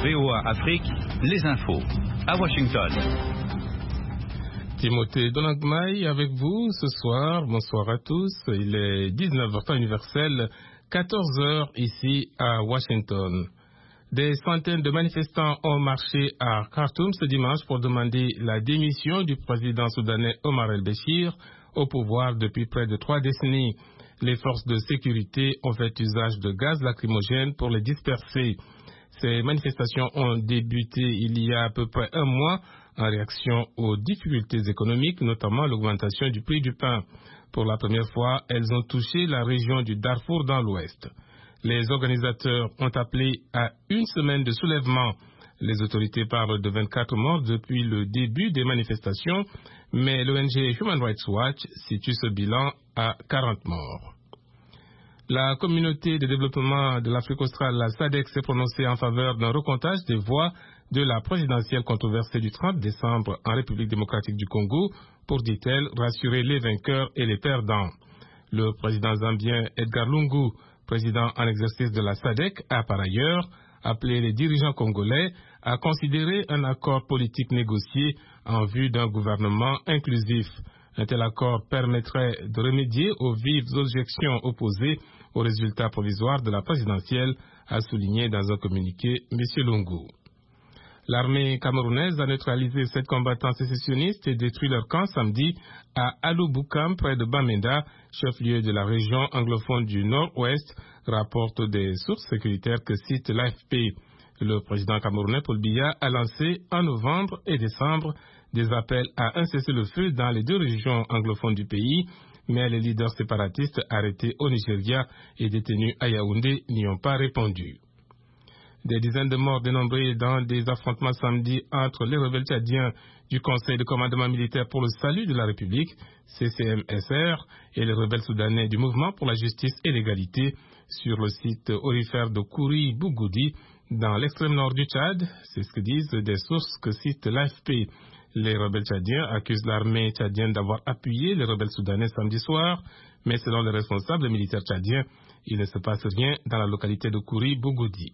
VOA Afrique, les infos. À Washington. Timothée Donagmaï avec vous ce soir. Bonsoir à tous. Il est 19h temps universel, 14h ici à Washington. Des centaines de manifestants ont marché à Khartoum ce dimanche pour demander la démission du président soudanais Omar el-Béchir au pouvoir depuis près de 3 décennies. Les forces de sécurité ont fait usage de gaz lacrymogène pour les disperser. Ces manifestations ont débuté il y a à peu près un mois en réaction aux difficultés économiques, notamment l'augmentation du prix du pain. Pour la première fois, elles ont touché la région du Darfour dans l'ouest. Les organisateurs ont appelé à une semaine de soulèvement. Les autorités parlent de 24 morts depuis le début des manifestations, mais l'ONG Human Rights Watch situe ce bilan à 40 morts. La communauté de développement de l'Afrique australe, la SADC, s'est prononcée en faveur d'un recomptage des voix de la présidentielle controversée du 30 décembre en République démocratique du Congo pour, dit-elle, rassurer les vainqueurs et les perdants. Le président zambien Edgar Lungu, président en exercice de la SADC, a par ailleurs appelé les dirigeants congolais à considérer un accord politique négocié en vue d'un gouvernement inclusif. Un tel accord permettrait de remédier aux vives objections opposées aux résultats provisoires de la présidentielle, a souligné dans un communiqué M. Lungu. L'armée camerounaise a neutralisé 7 combattants sécessionnistes et détruit leur camp samedi à Alouboukham, près de Bamenda, chef-lieu de la région anglophone du Nord-Ouest, rapportent des sources sécuritaires que cite l'AFP. Le président camerounais Paul Biya a lancé en novembre et décembre des appels à un cessez-le-feu dans les 2 régions anglophones du pays, mais les leaders séparatistes arrêtés au Nigeria et détenus à Yaoundé n'y ont pas répondu. Des dizaines de morts dénombrés dans des affrontements samedi entre les rebelles tchadiens du Conseil de commandement militaire pour le salut de la République, CCMSR, et les rebelles soudanais du Mouvement pour la justice et l'égalité sur le site aurifère de Kouri Bougoudi, dans l'extrême nord du Tchad. C'est ce que disent des sources que cite l'AFP. Les rebelles tchadiens accusent l'armée tchadienne d'avoir appuyé les rebelles soudanais samedi soir, mais selon les responsables militaires tchadiens, il ne se passe rien dans la localité de Kouri Bougoudi.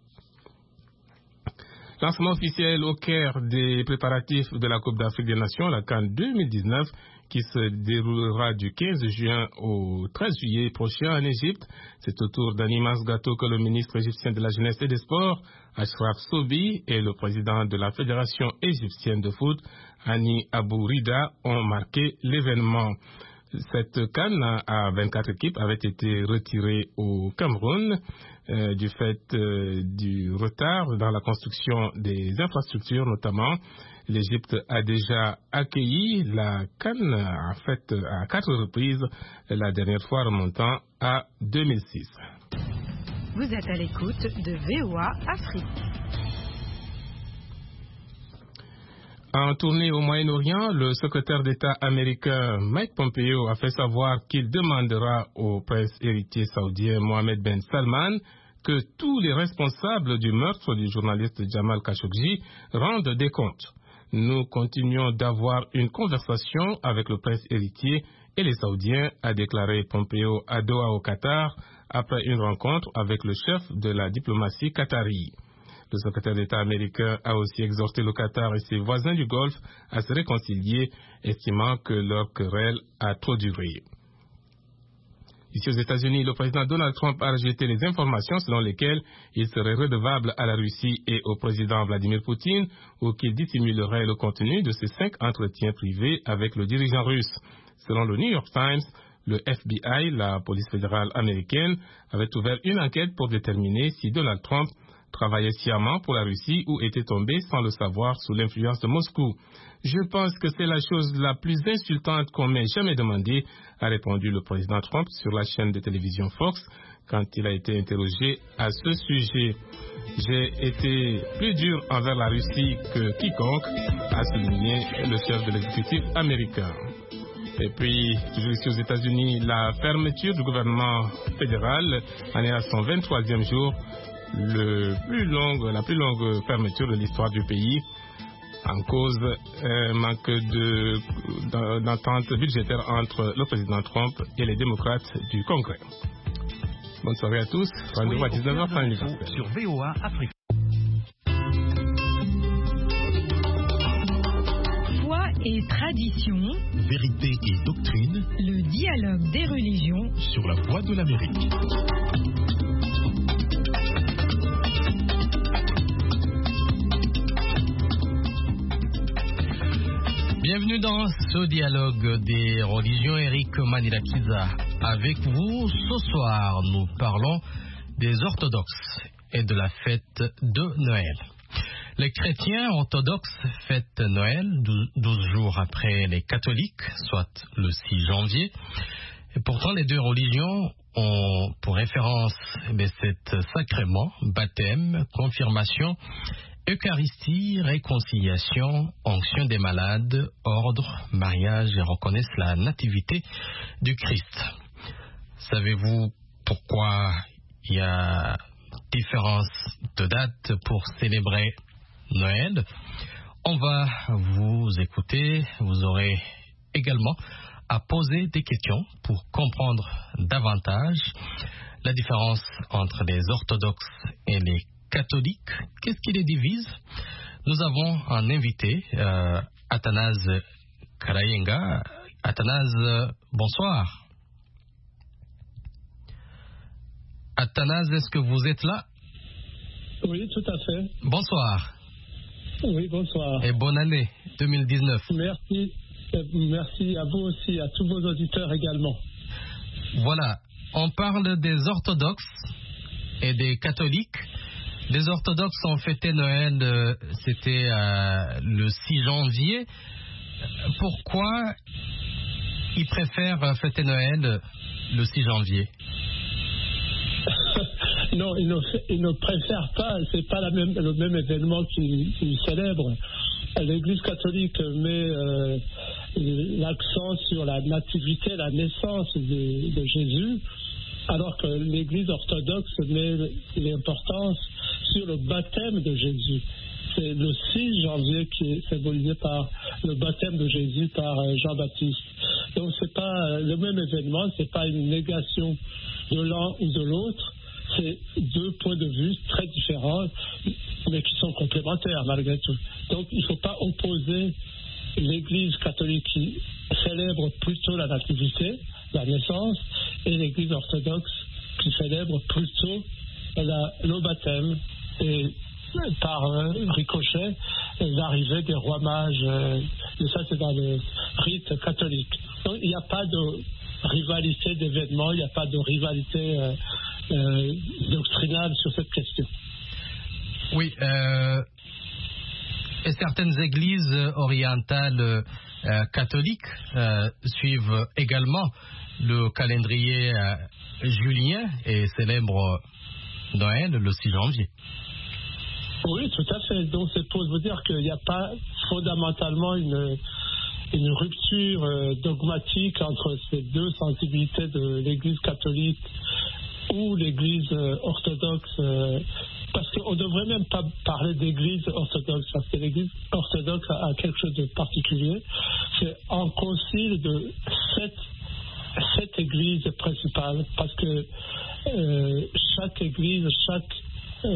Lancement officiel au Caire des préparatifs de la Coupe d'Afrique des Nations, la CAN 2019, qui se déroulera du 15 juin au 13 juillet prochain en Égypte. C'est au tour d'un immense gâteau que le ministre égyptien de la Jeunesse et des Sports, Ashraf Sobi, et le président de la Fédération égyptienne de foot, Hani Abou Rida, ont marqué l'événement. Cette CAN à 24 équipes avait été retirée au Cameroun du fait du retard dans la construction des infrastructures notamment. L'Égypte a déjà accueilli la CAN en fait à 4 reprises, la dernière fois remontant à 2006. Vous êtes à l'écoute de VOA Afrique. En tournée au Moyen-Orient, le secrétaire d'État américain Mike Pompeo a fait savoir qu'il demandera au prince héritier saoudien Mohammed Ben Salman que tous les responsables du meurtre du journaliste Jamal Khashoggi rendent des comptes. Nous continuons d'avoir une conversation avec le prince héritier et les Saoudiens, a déclaré Pompeo à Doha au Qatar après une rencontre avec le chef de la diplomatie qatari. Le secrétaire d'État américain a aussi exhorté le Qatar et ses voisins du Golfe à se réconcilier, estimant que leur querelle a trop duré. Ici aux États-Unis, le président Donald Trump a rejeté les informations selon lesquelles il serait redevable à la Russie et au président Vladimir Poutine ou qu'il dissimulerait le contenu de ses 5 entretiens privés avec le dirigeant russe. Selon le New York Times, le FBI, la police fédérale américaine, avait ouvert une enquête pour déterminer si Donald Trump travaillait sciemment pour la Russie ou était tombé sans le savoir sous l'influence de Moscou. Je pense que c'est la chose la plus insultante qu'on m'ait jamais demandé, a répondu le président Trump sur la chaîne de télévision Fox quand il a été interrogé à ce sujet. J'ai été plus dur envers la Russie que quiconque, a souligné le chef de l'exécutif américain. Et puis, toujours ici aux États-Unis, la fermeture du gouvernement fédéral en est à son 23e jour, la plus longue fermeture de l'histoire du pays, en cause un manque d'entente budgétaire entre le président Trump et les démocrates du Congrès. Bonne soirée à tous. Rendez-vous à 19h30 sur VOA Afrique. et tradition, vérité et doctrine, le dialogue des religions sur la voie de l'Amérique. Bienvenue dans ce dialogue des religions. Eric Manilakiza avec vous. Ce soir, nous parlons des orthodoxes et de la fête de Noël. Les chrétiens orthodoxes fêtent Noël 12 jours après les catholiques, soit le 6 janvier. Et pourtant, les deux religions ont pour référence cet sacrement, baptême, confirmation, Eucharistie, réconciliation, onction des malades, ordre, mariage et reconnaissent la nativité du Christ. Savez-vous pourquoi il y a différence de date pour célébrer Noël? On va vous écouter. Vous aurez également à poser des questions pour comprendre davantage la différence entre les orthodoxes et les catholiques. Qu'est-ce qui les divise? Nous avons un invité, Athanase Karayenga. Athanase, bonsoir. Athanase, est-ce que vous êtes là? Oui, tout à fait. Bonsoir. Oui, bonsoir. Et bonne année 2019. Merci. Merci à vous aussi, à tous vos auditeurs également. Voilà, on parle des orthodoxes et des catholiques. Les orthodoxes ont fêté Noël, c'était le 6 janvier. Pourquoi ils préfèrent fêter Noël le 6 janvier? Non, ils ne préfèrent pas, c'est pas le même événement qu'ils célèbrent. L'Église catholique met l'accent sur la nativité, la naissance de Jésus, alors que l'Église orthodoxe met l'importance sur le baptême de Jésus. C'est le 6 janvier qui est symbolisé par le baptême de Jésus par Jean-Baptiste. Donc c'est pas le même événement, c'est pas une négation de l'un ou de l'autre, c'est deux points de vue très différents, mais qui sont complémentaires malgré tout. Donc il ne faut pas opposer l'Église catholique qui célèbre plutôt la nativité, la naissance, et l'Église orthodoxe qui célèbre plutôt le baptême et par ricochet l'arrivée des rois mages. Et ça c'est dans le rite catholique. Donc il n'y a pas de rivalité d'événements, il n'y a pas de rivalité doctrinale sur cette question. Oui, et certaines églises orientales catholiques suivent également le calendrier julien et célèbrent Noël le 6 janvier. Oui, tout à fait. Donc c'est pour vous dire qu'il n'y a pas fondamentalement une rupture dogmatique entre ces deux sensibilités de l'Église catholique ou l'Église orthodoxe, parce qu'on ne devrait même pas parler d'Église orthodoxe, parce que l'Église orthodoxe a quelque chose de particulier. C'est un concile de sept églises principales, parce que chaque église, chaque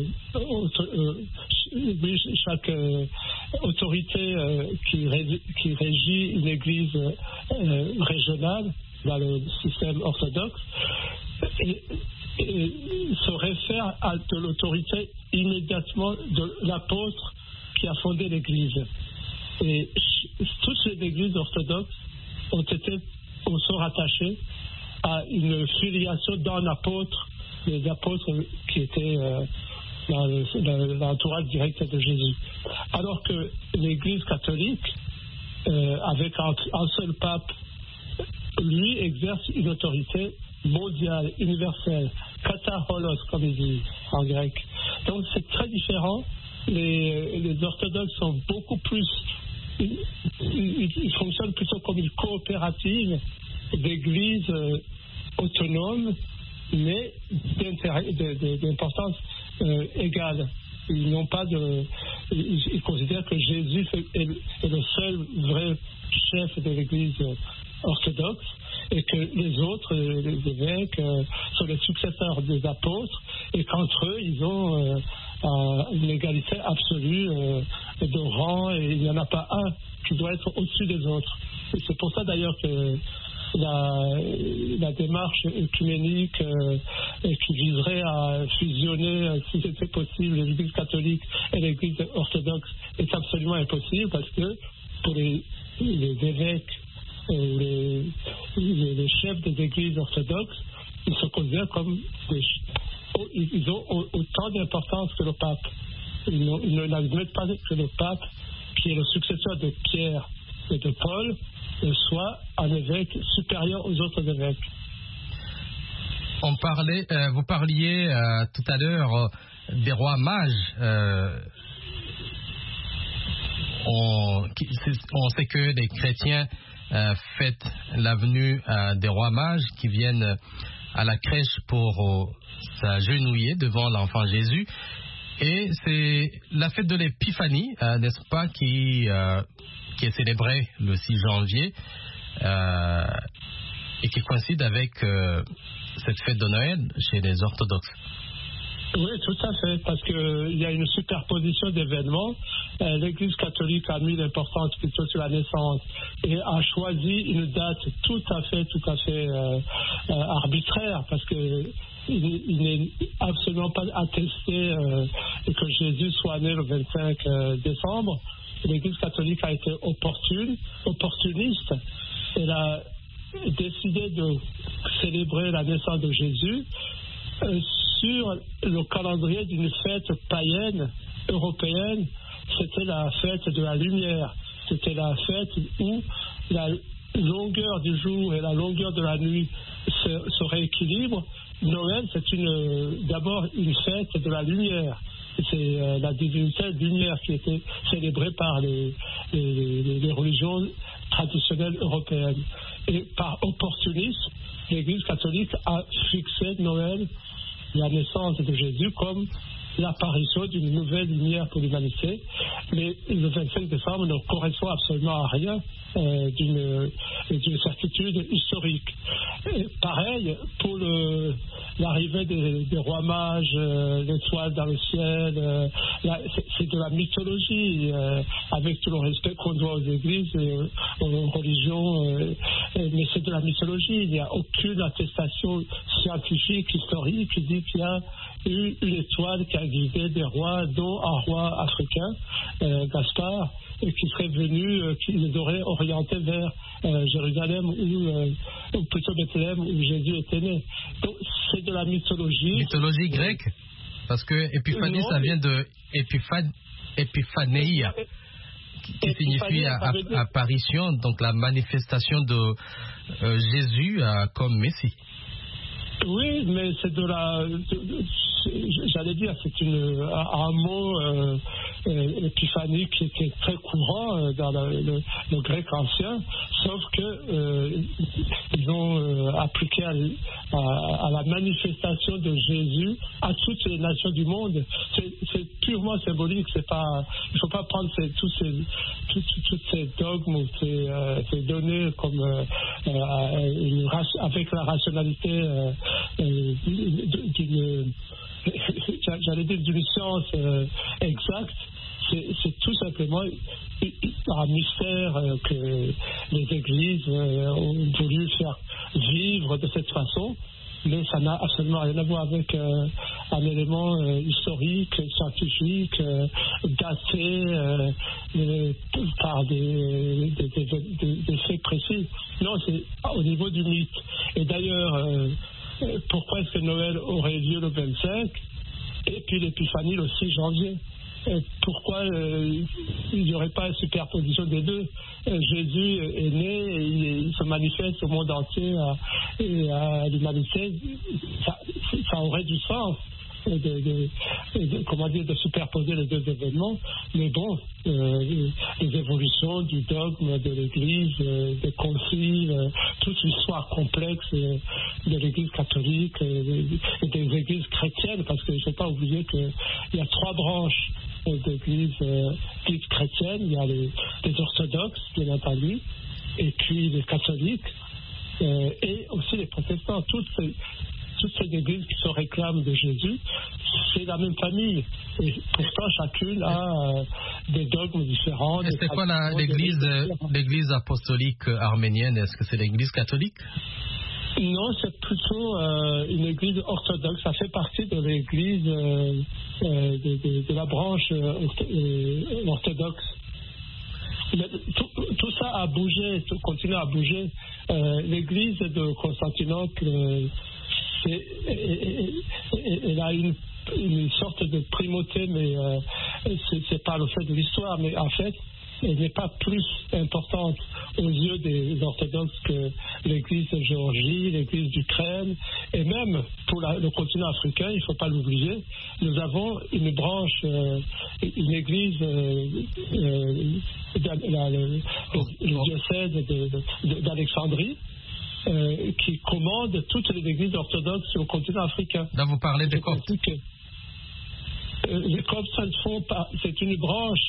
autorité qui régit une église régionale dans le système orthodoxe et se réfère à de l'autorité immédiatement de l'apôtre qui a fondé l'église. Et toutes les églises orthodoxes sont rattachées à une filiation d'un apôtre, les apôtres qui étaient dans l'entourage direct de Jésus. Alors que l'Église catholique, avec un seul pape, lui exerce une autorité mondiale, universelle, kataholos comme ils disent en grec. Donc c'est très différent. Les orthodoxes sont beaucoup plus, ils fonctionnent plutôt comme une coopérative d'églises autonomes, mais d'importance égale. Ils considèrent que Jésus est le seul vrai chef de l'Église orthodoxe et que les autres, les évêques, sont les successeurs des apôtres et qu'entre eux, ils ont une égalité absolue de rang, et il n'y en a pas un qui doit être au-dessus des autres. Et c'est pour ça d'ailleurs que la démarche œcuménique qui viserait à fusionner, si c'était possible, l'Église catholique et l'Église orthodoxe est absolument impossible, parce que pour les évêques et les chefs des églises orthodoxes, ils se considèrent comme ils ont autant d'importance que le pape. Ils n'admettent pas que le pape, qui est le successeur de Pierre et de Paul, soit un évêque supérieur aux autres évêques. Vous parliez tout à l'heure des rois mages. On sait que les chrétiens fêtent la venue des rois mages qui viennent à la crèche pour s'agenouiller devant l'enfant Jésus. Et c'est la fête de l'Épiphanie, n'est-ce pas, qui est célébrée le 6 janvier et qui coïncide avec cette fête de Noël chez les orthodoxes. Oui, tout à fait, parce qu'il y a une superposition d'événements. L'Église catholique a mis l'importance plutôt sur la naissance et a choisi une date tout à fait arbitraire, parce que il n'est absolument pas attesté que Jésus soit né le 25 décembre. L'Église catholique a été opportuniste. Elle a décidé de célébrer la naissance de Jésus sur le calendrier d'une fête païenne européenne. C'était la fête de la lumière. C'était la fête où la longueur du jour et la longueur de la nuit se rééquilibrent. Noël, c'est d'abord une fête de la lumière. C'est la divinité lumière qui était célébrée par les religions traditionnelles européennes. Et par opportunisme, l'Église catholique a fixé Noël, la naissance de Jésus, comme l'apparition d'une nouvelle lumière pour l'humanité. Mais le 25 décembre ne correspond absolument à rien d'une certitude historique. Et pareil pour l'arrivée des rois mages, l'étoile dans le ciel, c'est de la mythologie, avec tout le respect qu'on doit aux églises et aux religions, mais c'est de la mythologie. Il n'y a aucune attestation scientifique, historique qui dit qu'il y a eu une étoile qui a guidé des rois, dont un roi africain, Gaspard, et qui serait venu, qui les aurait orientés vers Jérusalem ou plutôt Bethléem où Jésus était né. Donc c'est de la mythologie. Mythologie grecque, parce que Épiphanie, ça vient de Epiphaneia, qui signifie apparition, donc la manifestation de Jésus comme Messie. Oui, mais c'est j'allais dire, c'est un mot épiphanie qui était très courant dans le grec ancien, sauf que ils ont appliqué à la manifestation de Jésus à toutes les nations du monde. C'est purement symbolique. Il ne faut pas prendre tous ces dogmes ou ces données comme avec la rationalité d'une science exacte. C'est tout simplement un mystère que les églises ont voulu faire vivre de cette façon, mais ça n'a absolument rien à voir avec un élément historique, scientifique, daté par des faits précis. Non, c'est au niveau du mythe. Et d'ailleurs, pourquoi est-ce que Noël aurait lieu le 25 et puis l'Épiphanie le 6 janvier? Pourquoi il n'y aurait pas une superposition des deux? Jésus est né et il se manifeste au monde entier et à l'humanité. Ça aurait du sens de superposer les deux événements, mais bon, les évolutions du dogme de l'Église, des conciles, toute l'histoire complexe de l'Église catholique et des églises chrétiennes, parce qu'il ne faut pas oublier qu'il y a 3 branches d'églises dites chrétiennes. Il y a les orthodoxes, bien entendu, et puis les catholiques, et aussi les protestants. toutes ces églises qui se réclament de Jésus, c'est la même famille. Et pourtant, chacune a des dogmes différents. Et c'est quoi l'église apostolique arménienne? Est-ce que c'est l'église catholique? Non, c'est plutôt une église orthodoxe. Ça fait partie de l'église de la branche orthodoxe. Mais tout ça a bougé, tout continue à bouger. L'église de Constantinople, elle a une sorte de primauté, mais c'est pas le fait de l'histoire, mais en fait, elle n'est pas plus importante aux yeux des orthodoxes que l'église de Géorgie, l'église d'Ukraine, et même pour le continent africain, il ne faut pas l'oublier, nous avons une branche, une église, le diocèse d'Alexandrie, qui commande toutes les églises orthodoxes au continent africain. Là, vous parlez des Coptes. Les Coptes, c'est une branche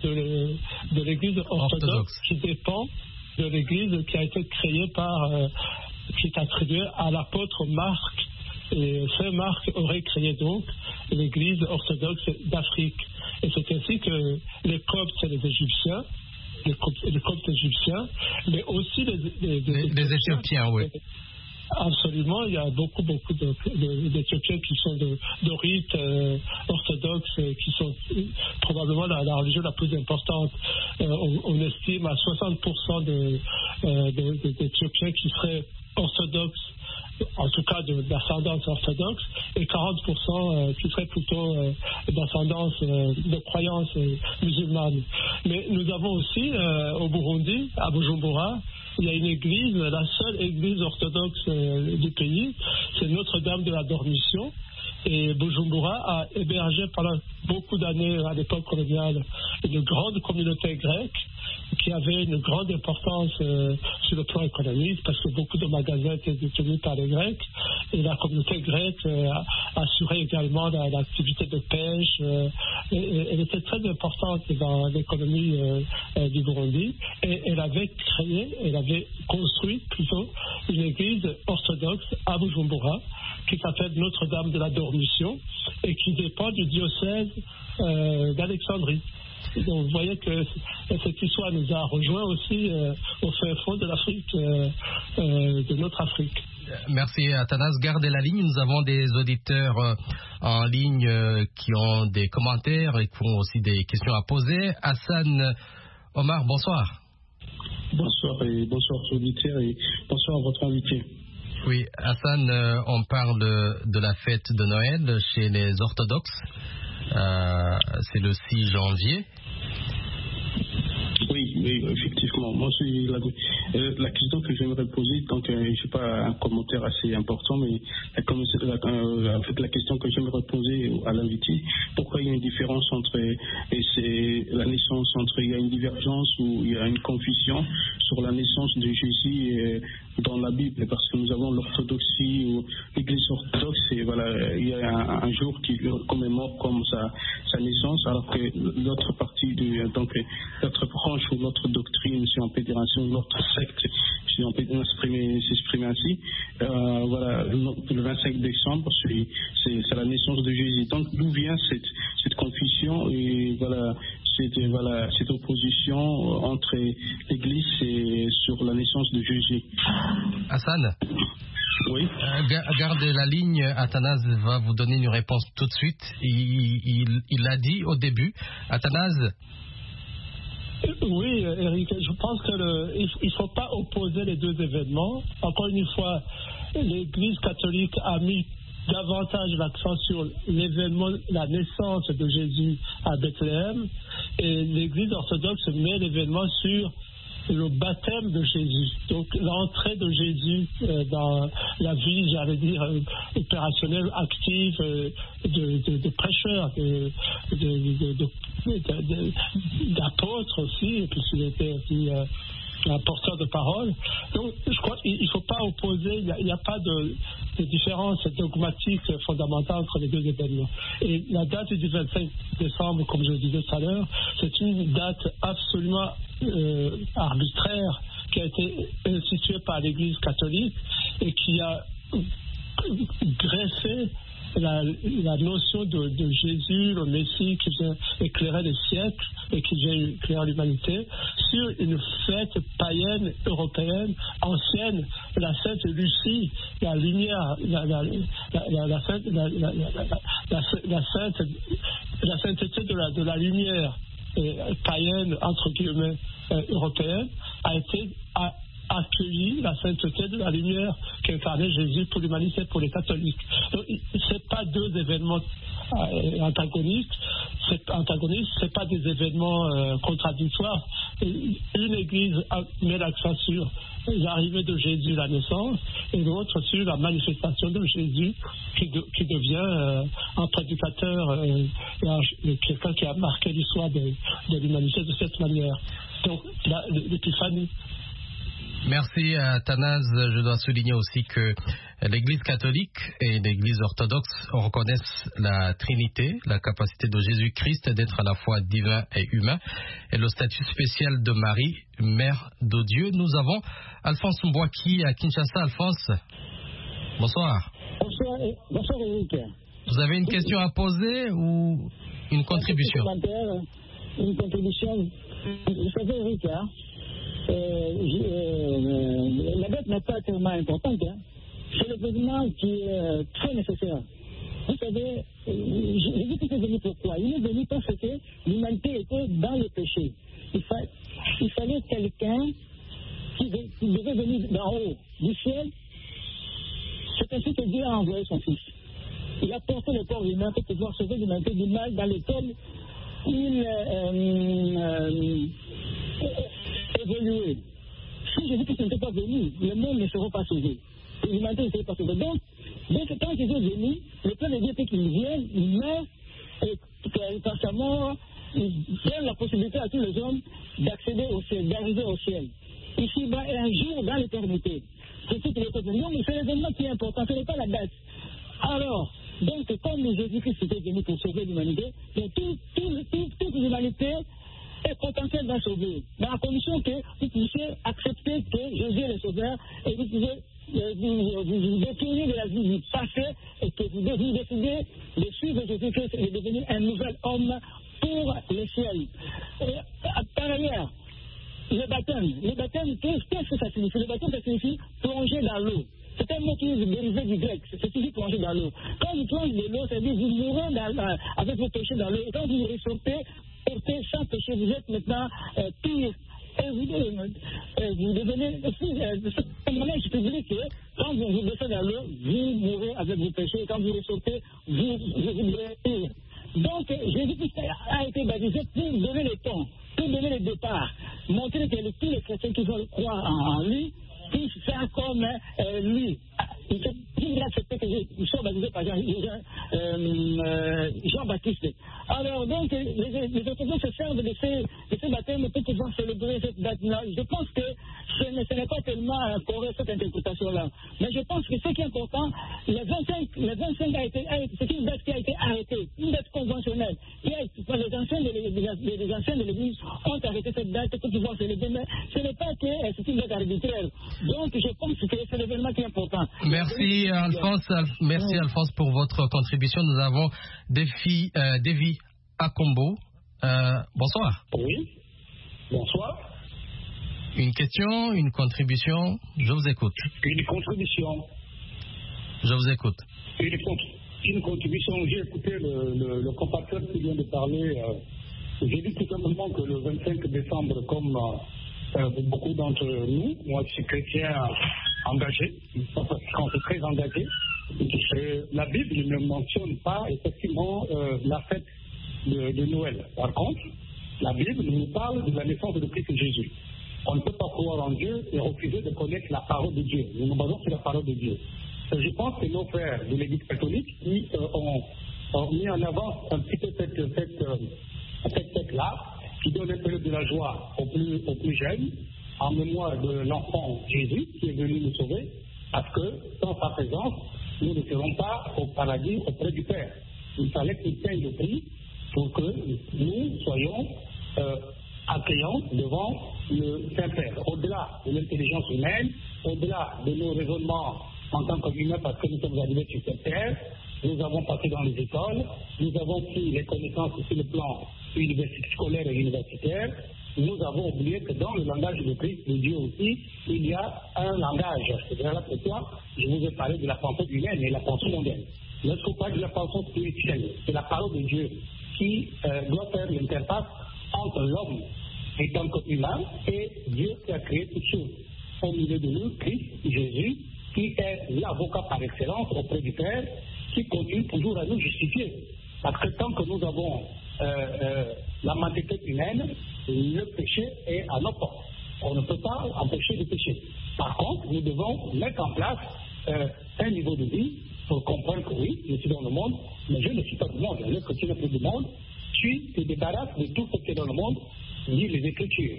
de l'église orthodoxe qui dépend de l'église qui a été créée qui est attribuée à l'apôtre Marc. Et ce Marc aurait créé donc l'église orthodoxe d'Afrique. Et c'est ainsi que les Coptes, c'est les Égyptiens, les Coptes égyptiens, mais aussi les Éthiopiens, oui. Absolument, il y a beaucoup d'Éthiopiens qui sont de rite orthodoxe, qui sont probablement la religion la plus importante. On estime à 60% d'Éthiopiens qui seraient orthodoxes, en tout cas d'ascendance orthodoxe, et 40% qui seraient plutôt d'ascendance de croyance musulmane. Mais nous avons aussi au Burundi, à Bujumbura, il y a une église, la seule église orthodoxe du pays, c'est Notre-Dame de la Dormition. Et Bujumbura a hébergé pendant beaucoup d'années, à l'époque coloniale, une grande communauté grecque qui avait une grande importance sur le plan économique, parce que beaucoup de magasins étaient détenus par les Grecs. Et la communauté grecque assurait également l'activité de pêche. Elle était très importante dans l'économie du Burundi. Et elle avait construit plutôt une église orthodoxe à Bujumbura, qui s'appelle Notre-Dame de la Dormition et qui dépend du diocèse d'Alexandrie. Donc vous voyez que cette histoire nous a rejoints aussi au fin fond de l'Afrique, de notre Afrique. Merci Athanas. Gardez la ligne. Nous avons des auditeurs en ligne qui ont des commentaires et qui ont aussi des questions à poser. Hassan Omar, bonsoir. Bonsoir et bonsoir aux auditeurs et bonsoir à votre invité. Oui, Hassan, on parle de la fête de Noël chez les orthodoxes. C'est le 6 janvier. Oui, effectivement. Moi, la question que j'aimerais poser, donc je n'ai pas un commentaire assez important, mais en fait, la question que j'aimerais poser à l'invité, pourquoi il y a une différence il y a une divergence ou il y a une confusion sur la naissance de Jésus dans la Bible, parce que nous avons l'orthodoxie ou l'Église orthodoxe, et voilà, il y a un jour qui commémore comme sa naissance, alors que l'autre partie donc l'autre branche ou l'autre doctrine, si on peut dire ainsi, ou l'autre secte, si on peut s'exprimer ainsi, voilà, le 25 décembre, c'est la naissance de Jésus. Donc d'où vient cette confusion et voilà cette opposition entre l'Église et sur la naissance de Jésus. Hassan, oui. Gardez la ligne. Athanas va vous donner une réponse tout de suite. Il l'a dit au début. Athanas. Oui, Eric, je pense qu'il ne faut pas opposer les deux événements. Encore une fois, l'Église catholique a mis davantage l'accent sur l'événement, la naissance de Jésus à Bethléem, et l'Église orthodoxe met l'événement sur le baptême de Jésus, donc l'entrée de Jésus dans la vie, j'allais dire, opérationnelle, active de prêcheur, d'apôtre aussi, puisqu'il était aussi un porteur de parole. Donc je crois qu'il ne faut pas opposer, il n'y a pas de différence dogmatique fondamentale entre les deux événements. Et la date du 25 décembre, comme je le disais tout à l'heure, c'est une date absolument arbitraire qui a été instituée par l'Église catholique et qui a greffer la notion de Jésus, le Messie qui vient éclairer les siècles et qui vient éclairer l'humanité, sur une fête païenne européenne ancienne, la Sainte Lucie, la lumière, la sainteté de la lumière païenne, entre guillemets, européenne, a été accueilli la sainteté de la lumière qu'incarnait Jésus pour l'humanité, pour les catholiques. C'est pas deux événements antagonistes, c'est pas des événements contradictoires. Une église met l'accent sur l'arrivée de Jésus, la naissance, et l'autre sur la manifestation de Jésus qui devient un prédicateur, quelqu'un qui a marqué l'histoire de l'humanité de cette manière. Donc l'épiphanie. Merci Athanase. Je dois souligner aussi que l'Église catholique et l'Église orthodoxe reconnaissent la Trinité, la capacité de Jésus-Christ d'être à la fois divin et humain, et le statut spécial de Marie, mère de Dieu. Nous avons Alphonse Mbouaki à Kinshasa. Alphonse, bonsoir. Bonsoir Eric. Vous avez une question à poser ou une contribution? Une contribution. Vous savez Eric, la date n'est pas tellement importante. C'est l'événement qui est très nécessaire. Vous savez, je dis qu'il est venu pourquoi? Il est venu parce que l'humanité était dans le péché. Il fallait quelqu'un qui devait venir d'en haut, du ciel. C'est ainsi que Dieu a envoyé son Fils. Il a porté le corps humain pour pouvoir sauver l'humanité du mal dans lequel il évoluer. Si Jésus-Christ n'était pas venu, le monde ne serait pas sauvé. L'humanité ne serait pas sauvée. Donc quand Jésus est venu, le plan de Dieu était qu'il vienne, il meurt, et par sa mort, il donne la possibilité à tous les hommes d'accéder au ciel, d'arriver au ciel. Ici-bas, et un jour dans l'éternité. C'est tout l'éternité. Donc c'est l'événement qui est important, ce n'est pas la date. Alors, donc comme Jésus-Christ était venu pour sauver l'humanité, toute l'humanité est potentiel d'en sauver, dans la condition que vous puissiez accepter que Jésus est le sauveur et vous pouvez vous détourner de la vie du passé et que vous décidez de suivre Jésus-Christ et de devenir un nouvel homme pour le ciel. Par ailleurs, le baptême, qu'est-ce que ça signifie? Le baptême, ça signifie plonger dans l'eau. C'est un mot qui est dérivé du grec, c'est signifie plonger dans l'eau. Quand vous plongez dans l'eau, ça veut dire que vous mourrez avec vos péchés dans l'eau, et quand vous ressortez, sans péché, vous êtes maintenant pire. Et vous devenez un témoignage public que quand vous descendez dans l'eau, vous mourrez avec vos péchés, et quand vous ressortez, vous mourrez pire. Donc, Jésus-Christ a été baptisé pour donner le temps, pour donner le départ, montrer que tous les chrétiens qui veulent croire en lui puissent faire comme lui. Il a accepté que je sois baptisé par Jean-Baptiste. Alors, donc, les orthodoxes se servent de ces baptêmes pour pouvoir célébrer cette date-là. Je pense que ce n'est pas tellement correct, cette interprétation-là. Mais je pense que ce qui est important, le 25 c'est une date qui a été arrêtée, une date conventionnelle. Les anciens de l'Église ont arrêté cette date pour pouvoir célébrer. Mais ce n'est pas que c'est une date arbitraire. Donc, je pense que c'est l'événement qui est important. Merci Alphonse pour votre contribution. Nous avons Davy Akombo. Bonsoir. Oui, bonsoir. Une question, une contribution, je vous écoute. Une contribution. Je vous écoute. Une contribution, j'ai écouté le compatriote qui vient de parler. J'ai dit tout simplement que le 25 décembre, comme beaucoup d'entre nous, moi je suis chrétien engagé, quand c'est très engagé, la Bible ne mentionne pas effectivement la fête de Noël. Par contre, la Bible nous parle de la naissance de Christ Jésus. On ne peut pas croire en Dieu et refuser de connaître la parole de Dieu. Nous nous basons sur la parole de Dieu. Je pense que nos frères de l'Église catholique qui ont mis en avant un petit peu cette fête-là, qui donne un peu de la joie aux plus jeunes, en mémoire de l'enfant Jésus qui est venu nous sauver, parce que sans sa présence, nous ne serons pas au paradis auprès du Père. Il fallait qu'il paye le prix pour que nous soyons accueillants devant le Saint-Père. Au-delà de l'intelligence humaine, au-delà de nos raisonnements en tant qu'humains parce que nous sommes arrivés sur cette terre. Nous avons passé dans les écoles, nous avons pris les connaissances sur le plan scolaire et universitaire. Nous avons oublié que dans le langage de Christ, de Dieu aussi, il y a un langage. C'est là pourquoi je vous ai parlé de la pensée humaine et la pensée mondiale. Lorsqu'on parle de la pensée spirituelle, c'est la parole de Dieu qui doit faire l'interface entre l'homme en tant qu'humain et Dieu qui a créé toutes choses. Au milieu de nous, Christ, Jésus, qui est l'avocat par excellence auprès du Père, qui continue toujours à nous justifier. Parce que tant que nous avons la mentalité humaine, le péché est à nos portes. On ne peut pas empêcher le péché. Par contre, nous devons mettre en place un niveau de vie pour comprendre que oui, je suis dans le monde, mais je ne suis pas du monde. Lorsque tu n'es plus du monde, tu te débarrasses de tout ce qui est dans le monde, dit les Écritures.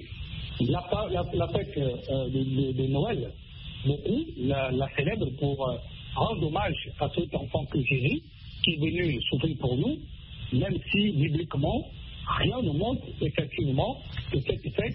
La fête de Noël, beaucoup la célèbrent pour rendre hommage à cet enfant que Jésus, qui est venu souffrir pour nous, même si bibliquement, rien ne montre effectivement que cette fête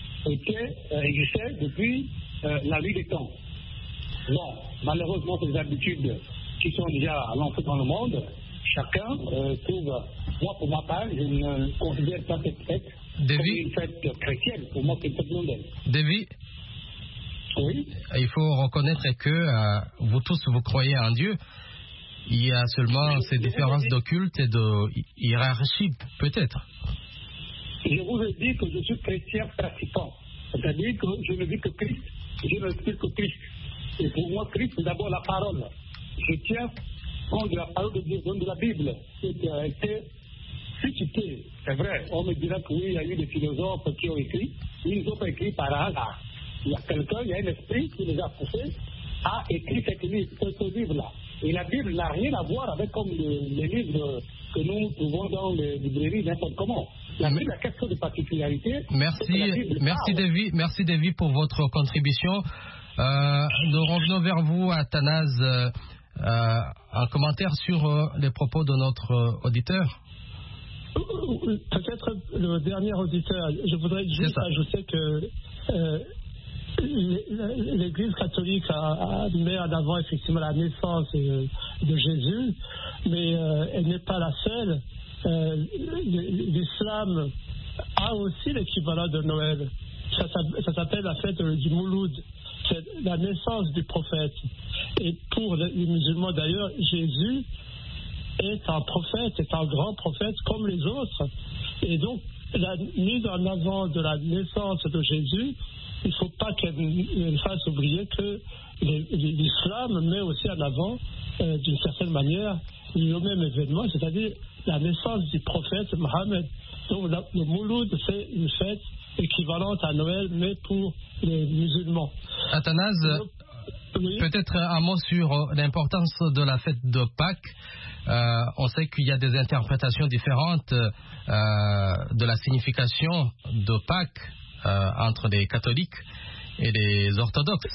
existait depuis la nuit des temps. Bon, malheureusement, ces habitudes qui sont déjà lancées dans le monde, chacun trouve, moi pour ma part, je ne considère pas cette fête comme une fête chrétienne, pour moi c'est une fête mondaine. David, oui. Il faut reconnaître que vous tous, vous croyez en Dieu. Il y a seulement ces différences de culte et de hiérarchie, peut-être. Je vous ai dit que je suis chrétien pratiquant. C'est-à-dire que je ne vis que Christ, je ne suis que Christ. Et pour moi, Christ, c'est d'abord la parole. Je tiens compte de la parole de Dieu, donc de la Bible, qui a été suscitée. C'est vrai, on me dira que oui, il y a eu des philosophes qui ont écrit, ils n'ont pas écrit par hasard. Il y a quelqu'un, il y a un esprit qui les a poussés à écrire ce livre-là. Et la Bible n'a rien à voir avec comme les livres que nous trouvons dans les librairies, n'importe comment. La Bible a quelque chose de particularité. Merci David pour votre contribution. Nous revenons vers vous, Athanase, un commentaire sur les propos de notre auditeur. Peut-être le dernier auditeur, je voudrais juste ajouter que l'Église catholique met en avant effectivement la naissance de Jésus, mais elle n'est pas la seule. L'islam a aussi l'équivalent de Noël. Ça s'appelle la fête du Mouloud. C'est la naissance du prophète. Et pour les musulmans d'ailleurs, Jésus est un prophète, est un grand prophète comme les autres. Et donc, la mise en avant de la naissance de Jésus, il ne faut pas qu'elle fasse oublier que l'islam met aussi en avant, d'une certaine manière, le même événement, c'est-à-dire la naissance du prophète Mohammed. Donc le Mouloud, c'est une fête équivalente à Noël, mais pour les musulmans. Athanase, oui. Peut-être un mot sur l'importance de la fête de Pâques. On sait qu'il y a des interprétations différentes de la signification de Pâques entre les catholiques et les orthodoxes.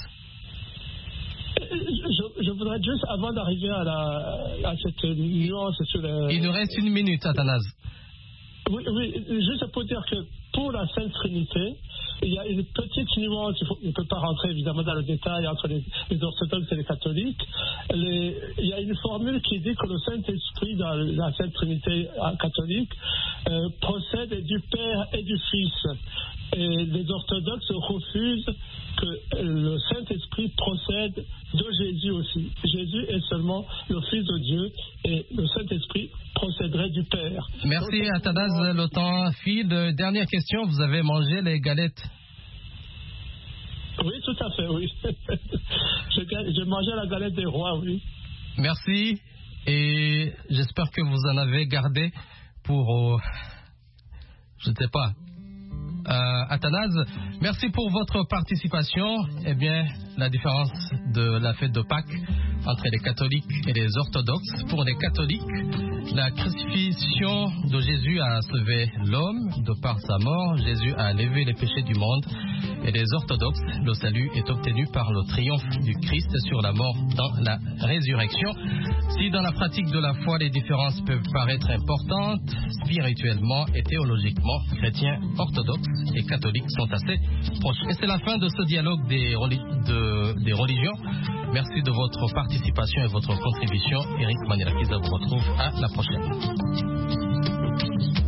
Je voudrais juste, avant d'arriver à cette nuance sur le... Il nous reste une minute, Athanase. Oui, juste pour dire que pour la Sainte Trinité, il y a une petite nuance, on ne peut pas rentrer évidemment dans le détail entre les orthodoxes et les catholiques. Il y a une formule qui dit que le Saint-Esprit dans la Sainte Trinité catholique procède du Père et du Fils. Et les orthodoxes refusent que le Saint-Esprit procède de Jésus aussi. Jésus est seulement le Fils de Dieu et le Saint-Esprit procéderait du Père. Merci Athanase, le temps file. Dernière question, vous avez mangé les galettes? Oui, tout à fait, oui. J'ai mangé la galette des rois, oui. Merci et j'espère que vous en avez gardé pour... je ne sais pas. Athanase, merci pour votre participation. Eh bien, la différence de la fête de Pâques entre les catholiques et les orthodoxes. Pour les catholiques, La crucifixion de Jésus a sauvé l'homme. De par sa mort, Jésus a levé les péchés du monde et des orthodoxes. Le salut est obtenu par le triomphe du Christ sur la mort dans la résurrection. Si dans la pratique de la foi, les différences peuvent paraître importantes, spirituellement et théologiquement, chrétiens, orthodoxes et catholiques sont assez proches. Et c'est la fin de ce dialogue des religions. Merci de votre participation et votre contribution. Eric Manilakiza vous retrouve à la prochaine.